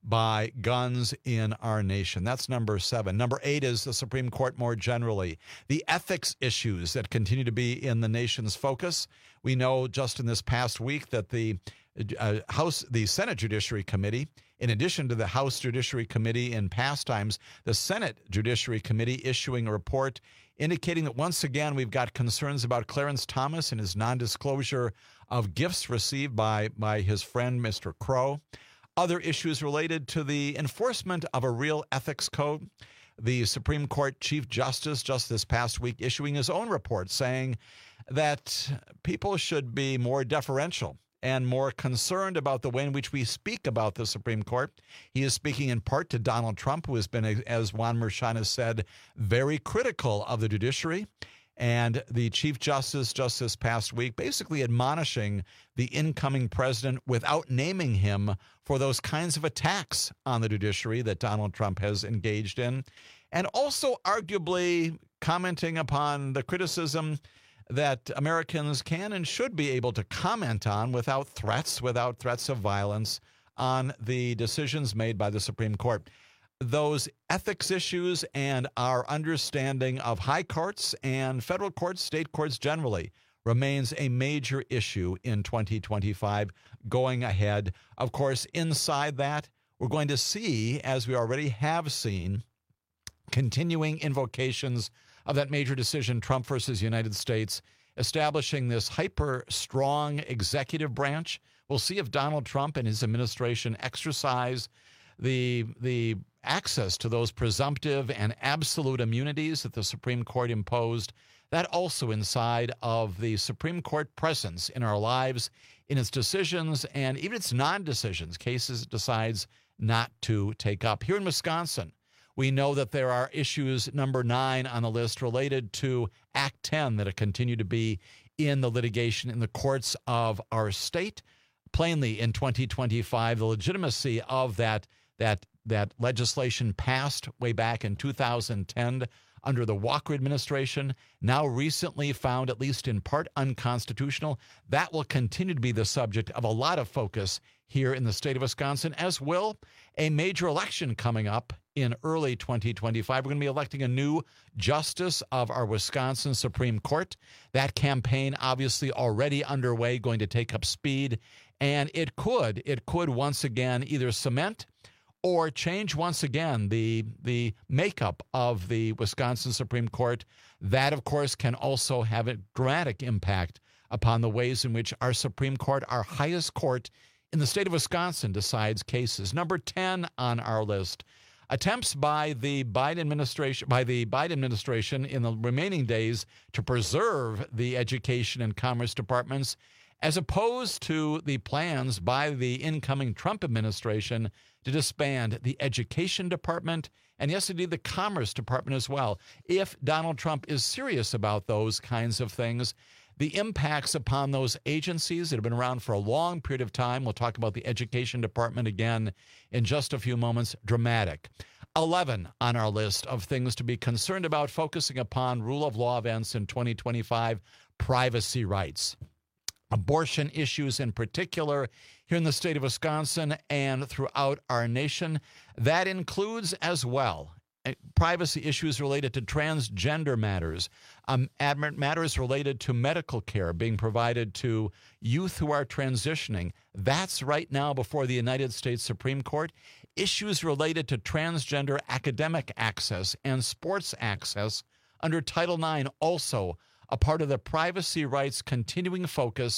by guns in our nation. That's number seven. Number eight is the Supreme Court more generally. The ethics issues that continue to be in the nation's focus. We know just in this past week that the uh, House, the Senate Judiciary Committee, in addition to the House Judiciary Committee in past times, the Senate Judiciary Committee issuing a report indicating that once again we've got concerns about Clarence Thomas and his non-disclosure of gifts received by, by his friend, Mister Crow. Other issues related to the enforcement of a real ethics code. The Supreme Court Chief Justice just this past week issuing his own report saying that people should be more deferential and more concerned about the way in which we speak about the Supreme Court. He is speaking in part to Donald Trump, who has been, as Juan Merchan has said, very critical of the judiciary. And the Chief Justice just this past week basically admonishing the incoming president without naming him for those kinds of attacks on the judiciary that Donald Trump has engaged in. And also arguably commenting upon the criticism that Americans can and should be able to comment on without threats, without threats of violence on the decisions made by the Supreme Court. Those ethics issues and our understanding of high courts and federal courts, state courts generally, remains a major issue in twenty twenty-five going ahead. Of course, inside that, we're going to see, as we already have seen, continuing invocations of that major decision, Trump versus United States, establishing this hyper-strong executive branch. We'll see if Donald Trump and his administration exercise the the access to those presumptive and absolute immunities that the Supreme Court imposed. That also inside of the Supreme Court presence in our lives, in its decisions and even its non-decisions, cases it decides not to take up. Here in Wisconsin, we know that there are issues number nine on the list related to Act ten that continue to be in the litigation in the courts of our state. Plainly, in twenty twenty-five, the legitimacy of that that that legislation passed way back in two thousand ten under the Walker administration, now recently found at least in part unconstitutional. That will continue to be the subject of a lot of focus here in the state of Wisconsin, as will a major election coming up in early twenty twenty-five. We're going to be electing a new justice of our Wisconsin Supreme Court. That campaign obviously already underway, going to take up speed, and it could, it could once again either cement or change once again the the makeup of the Wisconsin Supreme Court. That, of course, can also have a dramatic impact upon the ways in which our Supreme Court, our highest court in the state of Wisconsin, decides cases. Number ten on our list, attempts by the Biden administration, by the Biden administration in the remaining days to preserve the education and commerce departments, as opposed to the plans by the incoming Trump administration to disband the Education Department and, yes, indeed, the Commerce Department as well. If Donald Trump is serious about those kinds of things, the impacts upon those agencies that have been around for a long period of time, we'll talk about the Education Department again in just a few moments, dramatic. eleven on our list of things to be concerned about, focusing upon rule of law events in twenty twenty-five, privacy rights. Abortion issues in particular here in the state of Wisconsin and throughout our nation. That includes as well privacy issues related to transgender matters, um, matters related to medical care being provided to youth who are transitioning. That's right now before the United States Supreme Court. Issues related to transgender academic access and sports access under Title nine, also a part of the privacy rights continuing focus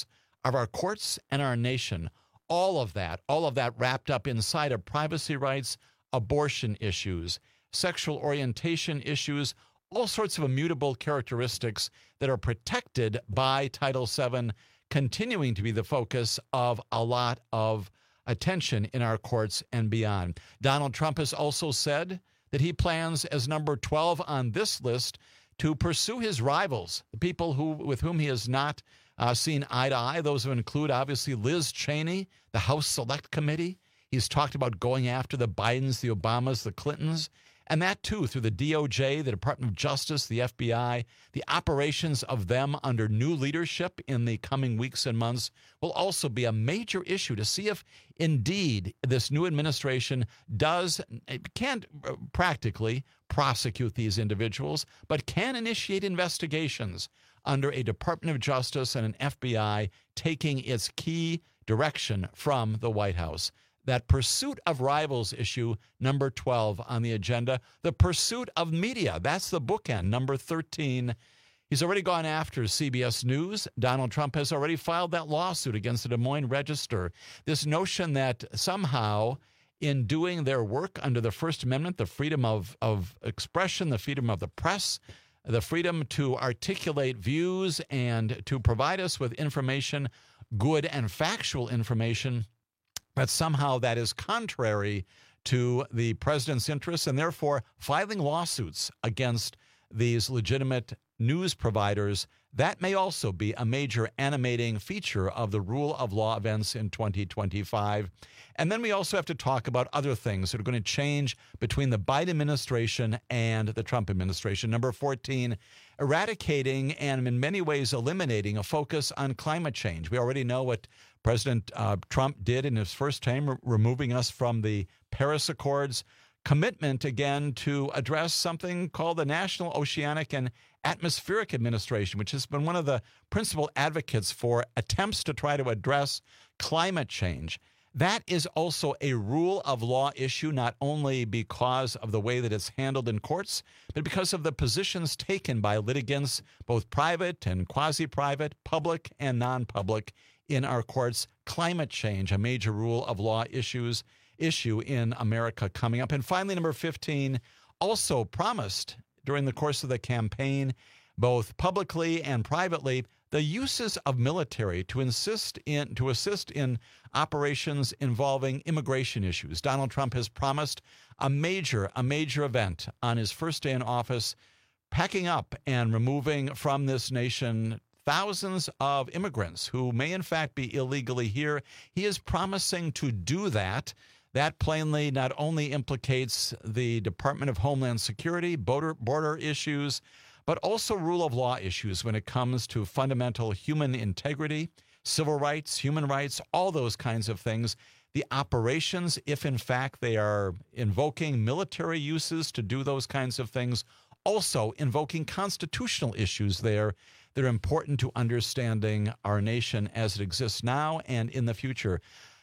of our courts and our nation. All of that, all of that wrapped up inside of privacy rights, abortion issues, sexual orientation issues, all sorts of immutable characteristics that are protected by Title seven, continuing to be the focus of a lot of attention in our courts and beyond. Donald Trump has also said that he plans, as number twelve on this list, to pursue his rivals, the people who with whom he has not uh, seen eye to eye. Those who include, obviously, Liz Cheney, the House Select Committee. He's talked about going after the Bidens, the Obamas, the Clintons, and that, too, through the D O J, the Department of Justice, the F B I. The operations of them under new leadership in the coming weeks and months will also be a major issue to see if, indeed, this new administration does, can't practically prosecute these individuals, but can initiate investigations under a Department of Justice and an F B I taking its key direction from the White House. That pursuit of rivals issue, number twelve on the agenda. The pursuit of media, that's the bookend, number thirteen. He's already gone after C B S News. Donald Trump has already filed that lawsuit against the Des Moines Register. This notion that somehow in doing their work under the First Amendment, the freedom of, of expression, the freedom of the press, the freedom to articulate views and to provide us with information, good and factual information, but somehow that is contrary to the president's interests and therefore filing lawsuits against these legitimate news providers. That may also be a major animating feature of the rule of law events in twenty twenty-five. And then we also have to talk about other things that are going to change between the Biden administration and the Trump administration. Number fourteen, eradicating and in many ways eliminating a focus on climate change. We already know what President uh, Trump did in his first term, re- removing us from the Paris Accords. Commitment, again, to address something called the National Oceanic and Atmospheric Administration, which has been one of the principal advocates for attempts to try to address climate change. That is also a rule of law issue, not only because of the way that it's handled in courts, but because of the positions taken by litigants, both private and quasi-private, public and non-public, in our courts. Climate change, a major rule of law issues issue in America coming up. And finally, number fifteen, also promised during the course of the campaign, both publicly and privately, the uses of military to insist in to assist in operations involving immigration issues. Donald Trump has promised a major, a major event on his first day in office, packing up and removing from this nation thousands of immigrants who may in fact be illegally here. He is promising to do that. That plainly not only implicates the Department of Homeland Security, border, border issues, but also rule of law issues when it comes to fundamental human integrity, civil rights, human rights, all those kinds of things. The operations, if in fact they are invoking military uses to do those kinds of things, also invoking constitutional issues there that are important to understanding our nation as it exists now and in the future.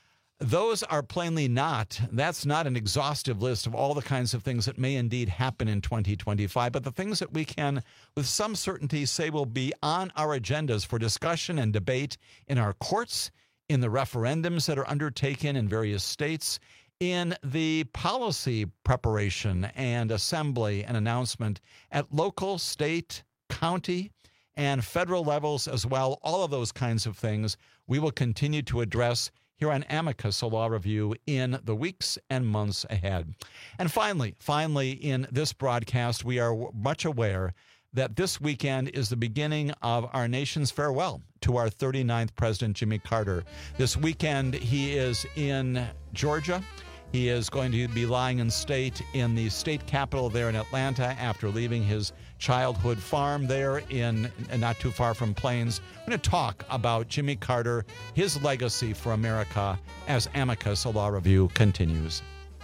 Those are plainly not, that's not an exhaustive list of all the kinds of things that may indeed happen in twenty twenty-five, but the things that we can with some certainty say will be on our agendas for discussion and debate in our courts, in the referendums that are undertaken in various states, in the policy preparation and assembly and announcement at local, state, county, and federal levels as well. All of those kinds of things we will continue to address here on Amicus, a law review, in the weeks and months ahead. And finally, finally, in this broadcast, we are much aware that this weekend is the beginning of our nation's farewell to our thirty-ninth President, Jimmy Carter. This weekend, he is in Georgia. He is going to be lying in state in the state capitol there in Atlanta after leaving his childhood farm there in not too far from Plains. We're going to talk about Jimmy Carter, his legacy for America, as Amicus, a law review, continues.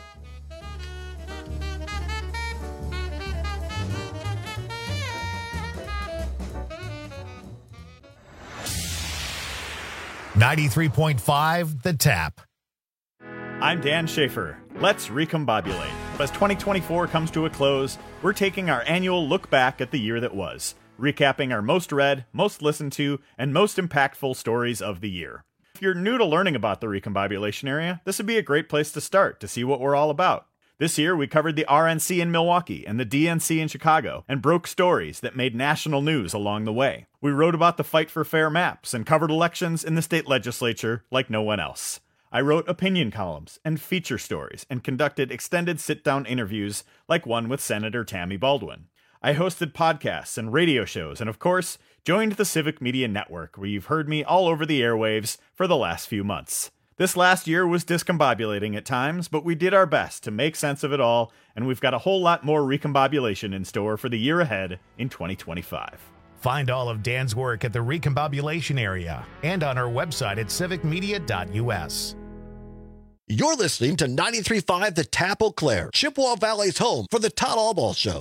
ninety-three point five The Tap. I'm Dan Schaefer. Let's recombobulate. As twenty twenty-four comes to a close, we're taking our annual look back at the year that was. recapping our most read, most listened to, and most impactful stories of the year. If you're new to learning about the Recombobulation area, this would be a great place to start to see what we're all about. This year, we covered the R N C in Milwaukee and the D N C in Chicago, and broke stories that made national news along the way. We wrote about the fight for fair maps and covered elections in the state legislature like no one else. I wrote opinion columns and feature stories and conducted extended sit-down interviews like one with Senator Tammy Baldwin. I hosted podcasts and radio shows and, of course, joined the Civic Media Network, where you've heard me all over the airwaves for the last few months. This last year was discombobulating at times, but we did our best to make sense of it all, and we've got a whole lot more recombobulation in store for the year ahead in twenty twenty-five. Find all of Dan's work at the Recombobulation area and on our website at civic media dot u s. You're listening to ninety-three point five The Tap Eau Claire, Chippewa Valley's home for the Todd Albaugh Show.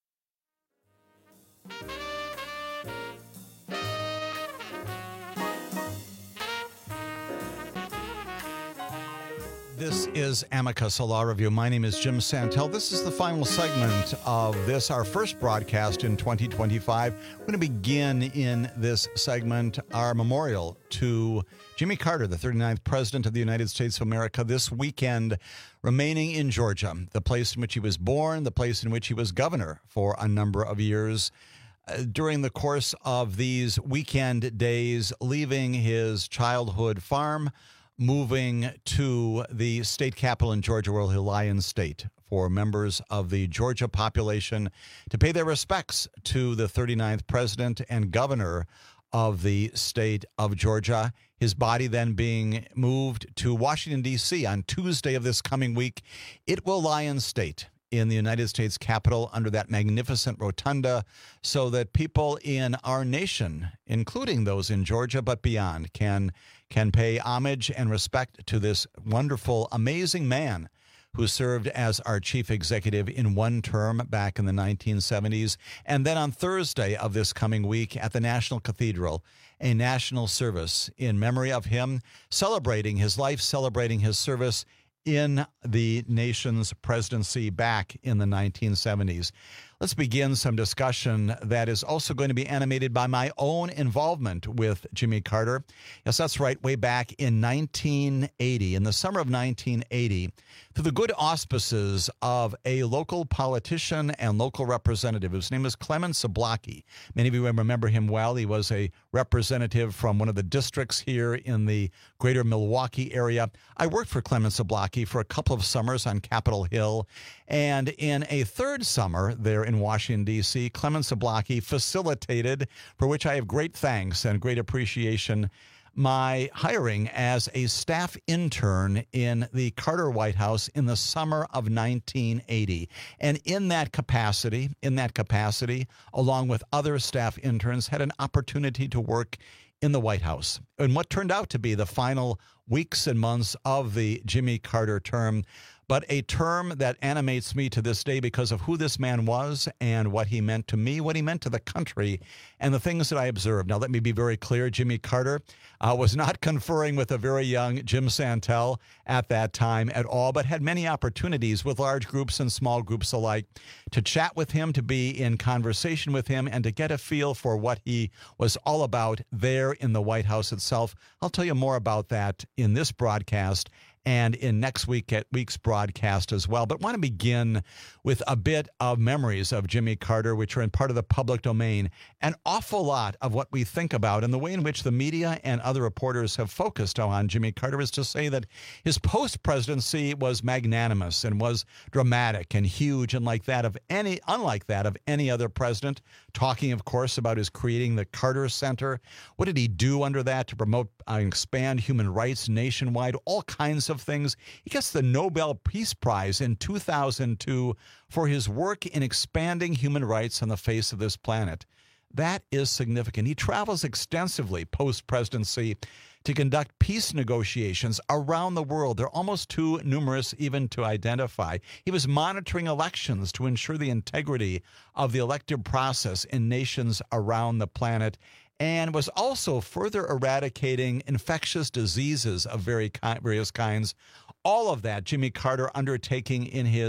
This is Amicus, a law review. My name is Jim Santel. This is the final segment of this, our first broadcast in twenty twenty-five. We're going to begin in this segment our memorial to Jimmy Carter, the thirty-ninth President of the United States of America, this weekend remaining in Georgia, the place in which he was born, the place in which he was governor for a number of years. Uh, during the course of these weekend days, leaving his childhood farm, moving to the state capital in Georgia, where he'll lie in state, for members of the Georgia population to pay their respects to the thirty-ninth president and governor of the state of Georgia. His body then being moved to Washington, D C on Tuesday of this coming week. It will lie in state in the United States Capitol under that magnificent rotunda, so that people in our nation, including those in Georgia but beyond, can can pay homage and respect to this wonderful, amazing man who served as our chief executive in one term back in the nineteen seventies. And then on Thursday of this coming week at the National Cathedral, a national service in memory of him, celebrating his life, celebrating his service in the nation's presidency back in the nineteen seventies. Let's begin some discussion that is also going to be animated by my own involvement with Jimmy Carter. Yes, that's right. Way back in nineteen eighty, in the summer of nineteen eighty, through the good auspices of a local politician and local representative whose name is Clement Zablocki. Many of you remember him well. He was a representative from one of the districts here in the greater Milwaukee area. I worked for Clement Zablocki for a couple of summers on Capitol Hill, and in a third summer there in Washington, D C, Clement Zablocki facilitated, for which I have great thanks and great appreciation, my hiring as a staff intern in the Carter White House in the summer of nineteen eighty. And in that capacity, in that capacity, along with other staff interns, had an opportunity to work in the White House in what turned out to be the final weeks and months of the Jimmy Carter term, but a term that animates me to this day because of who this man was and what he meant to me, what he meant to the country, and the things that I observed. Now, let me be very clear. Jimmy Carter uh, was not conferring with a very young Jim Santel at that time at all, but had many opportunities with large groups and small groups alike to chat with him, to be in conversation with him, and to get a feel for what he was all about there in the White House itself. I'll tell you more about that in this broadcast and in next week at week's broadcast as well. But I want to begin with a bit of memories of Jimmy Carter, which are in part of the public domain. An awful lot of what we think about and the way in which the media and other reporters have focused on Jimmy Carter is to say that his post-presidency was magnanimous and was dramatic and huge and like that of any, unlike that of any other president, talking, of course, about his creating the Carter Center. What did he do under that to promote and expand human rights nationwide? All kinds of things. He gets the Nobel Peace Prize in two thousand two for his work in expanding human rights on the face of this planet. That is significant. He travels extensively post-presidency to conduct peace negotiations around the world. They're almost too numerous even to identify. He was monitoring elections to ensure the integrity of the elective process in nations around the planet, and was also further eradicating infectious diseases of very ki- various kinds. All of that, Jimmy Carter undertaking in his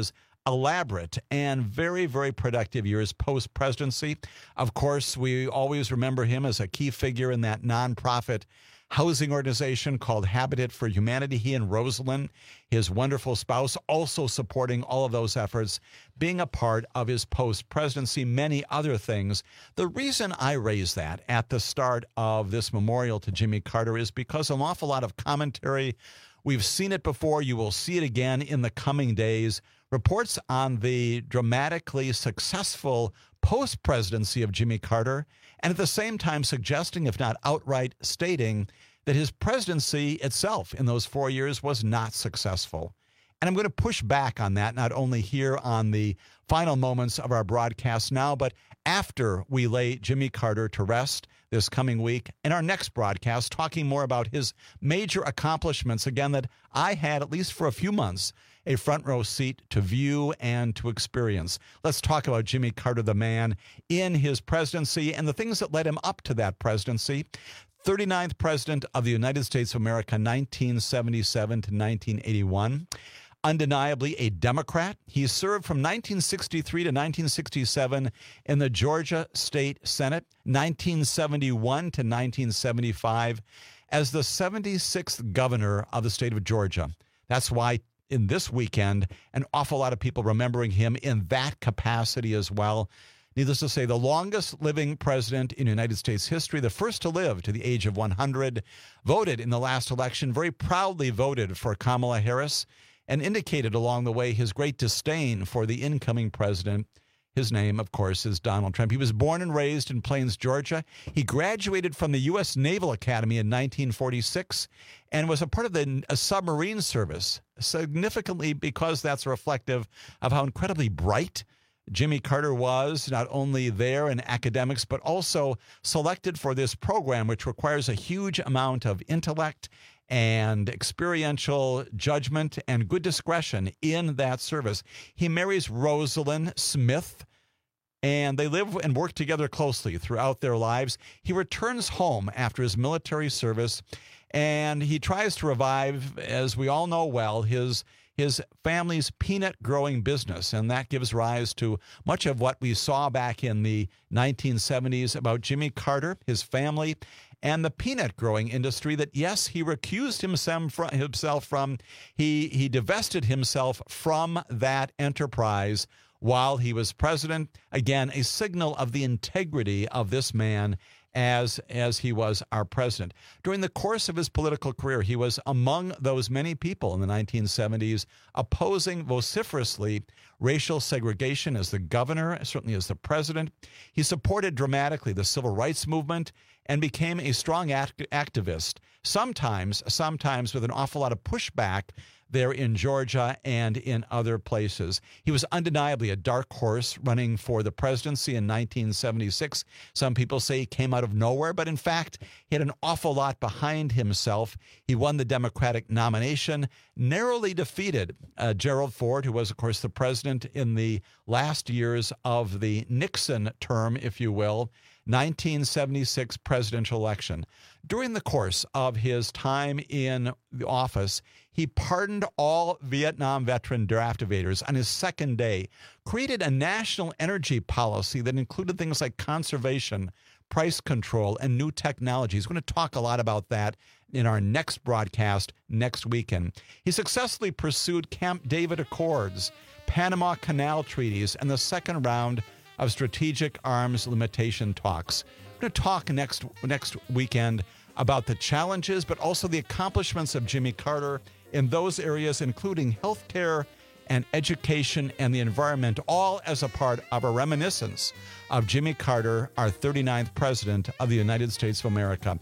elaborate and very, very productive years post-presidency. Of course, we always remember him as a key figure in that nonprofit housing organization called Habitat for Humanity. He and Rosalind, his wonderful spouse, also supporting all of those efforts, being a part of his post-presidency, many other things. The reason I raise that at the start of this memorial to Jimmy Carter is because an awful lot of commentary, we've seen it before, you will see it again in the coming days, reports on the dramatically successful post-presidency of Jimmy Carter, and at the same time suggesting, if not outright stating, that his presidency itself in those four years was not successful. And I'm going to push back on that, not only here on the final moments of our broadcast now, but after we lay Jimmy Carter to rest this coming week in our next broadcast, talking more about his major accomplishments, again, that I had, at least for a few months, a front row seat to view and to experience. Let's talk about Jimmy Carter, the man, in his presidency and the things that led him up to that presidency. thirty-ninth President of the United States of America, nineteen seventy-seven to nineteen eighty-one. Undeniably a Democrat. He served from nineteen sixty-three to nineteen sixty-seven in the Georgia State Senate, nineteen seventy-one to nineteen seventy-five, as the seventy-sixth governor of the state of Georgia. That's why in this weekend, an awful lot of people remembering him in that capacity as well. Needless to say, the longest living president in United States history, the first to live to the age of one hundred, voted in the last election, very proudly voted for Kamala Harris, and indicated along the way his great disdain for the incoming president. His name, of course, is Donald Trump. He was born and raised in Plains, Georgia. He graduated from the U S Naval Academy in nineteen forty-six and was a part of the a submarine service, significantly because that's reflective of how incredibly bright Jimmy Carter was, not only there in academics, but also selected for this program, which requires a huge amount of intellect and experiential judgment and good discretion in that service. He marries Rosalind Smith, and they live and work together closely throughout their lives. He returns home after his military service, and he tries to revive, as we all know well, his his family's peanut growing business, and that gives rise to much of what we saw back in the nineteen seventies about Jimmy Carter, his family, and the peanut growing industry that, yes, he recused himself from, himself from he, he divested himself from that enterprise while he was president. Again, a signal of the integrity of this man as, as he was our president. During the course of his political career, he was among those many people in the nineteen seventies opposing vociferously racial segregation as the governor, certainly as the president. He supported dramatically the civil rights movement and became a strong act- activist, sometimes, sometimes with an awful lot of pushback there in Georgia and in other places. He was undeniably a dark horse running for the presidency in nineteen seventy-six. Some people say he came out of nowhere, but in fact, he had an awful lot behind himself. He won the Democratic nomination, narrowly defeated uh, Gerald Ford, who was, of course, the president in the last years of the Nixon term, if you will, nineteen seventy-six presidential election. During the course of his time in the office, he pardoned all Vietnam veteran draft evaders on his second day, created a national energy policy that included things like conservation, price control, and new technologies. We're going to talk a lot about that in our next broadcast next weekend. He successfully pursued Camp David Accords, Panama Canal treaties, and the second round of strategic arms limitation talks. We're going to talk next next weekend about the challenges, but also the accomplishments of Jimmy Carter in those areas, including healthcare and education and the environment, all as a part of a reminiscence of Jimmy Carter, our thirty-ninth president of the United States of America.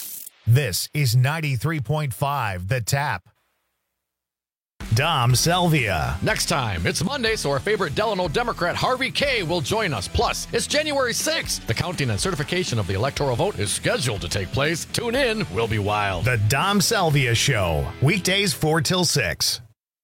This is ninety-three point five The Tap. Dom Selvia. Next time, it's Monday, so our favorite Delano Democrat Harvey Kaye will join us. Plus, it's January sixth. The counting and certification of the electoral vote is scheduled to take place. Tune in. We'll be wild. The Dom Selvia Show. Weekdays four till six.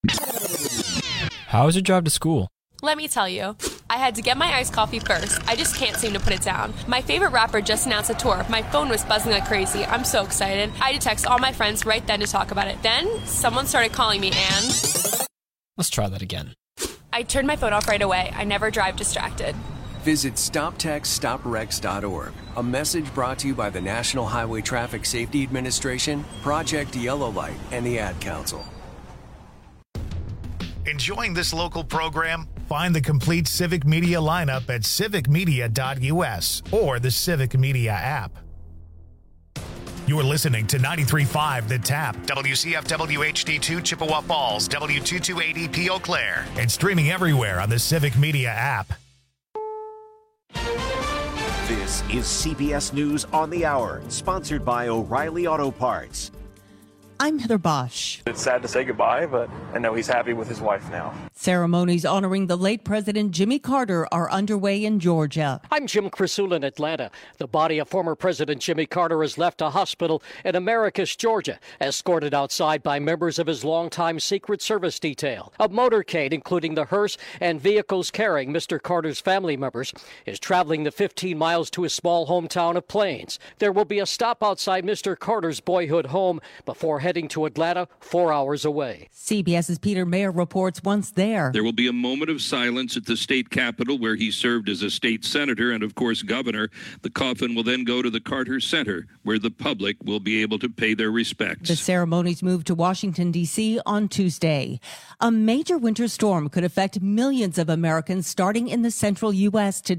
How was your drive to school? Let me tell you, I had to get my iced coffee first. I just can't seem to put it down. My favorite rapper just announced a tour. My phone was buzzing like crazy. I'm so excited. I had to text all my friends right then to talk about it. Then, someone started calling me and... Let's try that again. I turned my phone off right away. I never drive distracted. Visit stop text stop wrecks dot org. A message brought to you by the National Highway Traffic Safety Administration, Project Yellow Light, and the Ad Council. Enjoying this local program? Find the complete Civic Media lineup at civic media dot u s or the Civic Media app. You're listening to ninety-three point five The Tap, W C F W H D two Chippewa Falls, W two two eight E P Eau Claire, and streaming everywhere on the Civic Media app. This is C B S News on the Hour, sponsored by O'Reilly Auto Parts. I'm Heather Bosch. It's sad to say goodbye, but I know he's happy with his wife now. Ceremonies honoring the late President Jimmy Carter are underway in Georgia. I'm Jim Crisula in Atlanta. The body of former President Jimmy Carter has left a hospital in Americus, Georgia, escorted outside by members of his longtime Secret Service detail. A motorcade, including the hearse and vehicles carrying Mister Carter's family members, is traveling the fifteen miles to his small hometown of Plains. There will be a stop outside Mister Carter's boyhood home before heading to Atlanta, four hours away. CBS's Peter Mayer reports once there. There will be a moment of silence at the state capitol where he served as a state senator and, of course, governor. The coffin will then go to the Carter Center, where the public will be able to pay their respects. The ceremonies move to Washington, D C on Tuesday. A major winter storm could affect millions of Americans starting in the central U S today.